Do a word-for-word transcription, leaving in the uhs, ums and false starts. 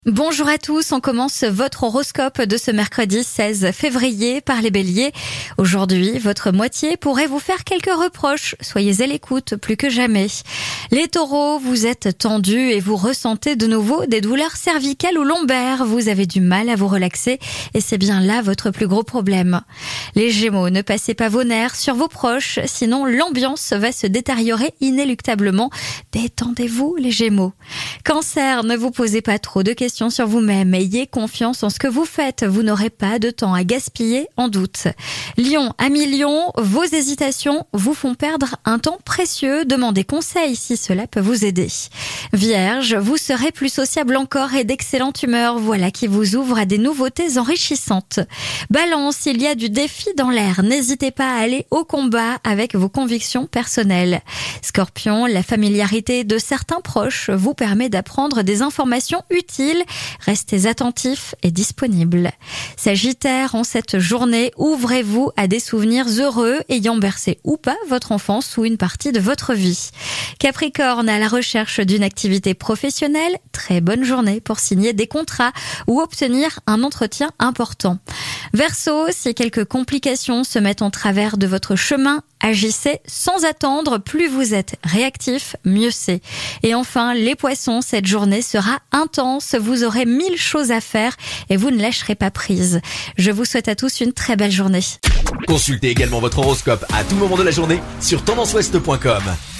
Bonjour à tous, on commence votre horoscope de ce mercredi seize février par les béliers. Aujourd'hui, votre moitié pourrait vous faire quelques reproches, soyez à l'écoute plus que jamais. Les taureaux, vous êtes tendus et vous ressentez de nouveau des douleurs cervicales ou lombaires. Vous avez du mal à vous relaxer et c'est bien là votre plus gros problème. Les gémeaux, ne passez pas vos nerfs sur vos proches, sinon l'ambiance va se détériorer inéluctablement. Détendez-vous les gémeaux. Cancer, ne vous posez pas trop de questions sur vous-même. Ayez confiance en ce que vous faites. Vous n'aurez pas de temps à gaspiller en doute. Lion, amis Lion, vos hésitations vous font perdre un temps précieux. Demandez conseil si cela peut vous aider. Vierge, vous serez plus sociable encore et d'excellente humeur. Voilà qui vous ouvre à des nouveautés enrichissantes. Balance, il y a du défi dans l'air. N'hésitez pas à aller au combat avec vos convictions personnelles. Scorpion, la familiarité de certains proches vous permet d'apprendre des informations utiles. Restez attentifs et disponibles. Sagittaire, en cette journée, ouvrez-vous à des souvenirs heureux ayant bercé ou pas votre enfance ou une partie de votre vie. Capricorne, à la recherche d'une activité professionnelle, très bonne journée pour signer des contrats ou obtenir un entretien important. Verseau, si quelques complications se mettent en travers de votre chemin, agissez sans attendre, plus vous êtes réactif, mieux c'est. Et enfin, les poissons, cette journée sera intense, vous aurez mille choses à faire et vous ne lâcherez pas prise. Je vous souhaite à tous une très belle journée. Consultez également votre horoscope à tout moment de la journée sur tendance ouest point com.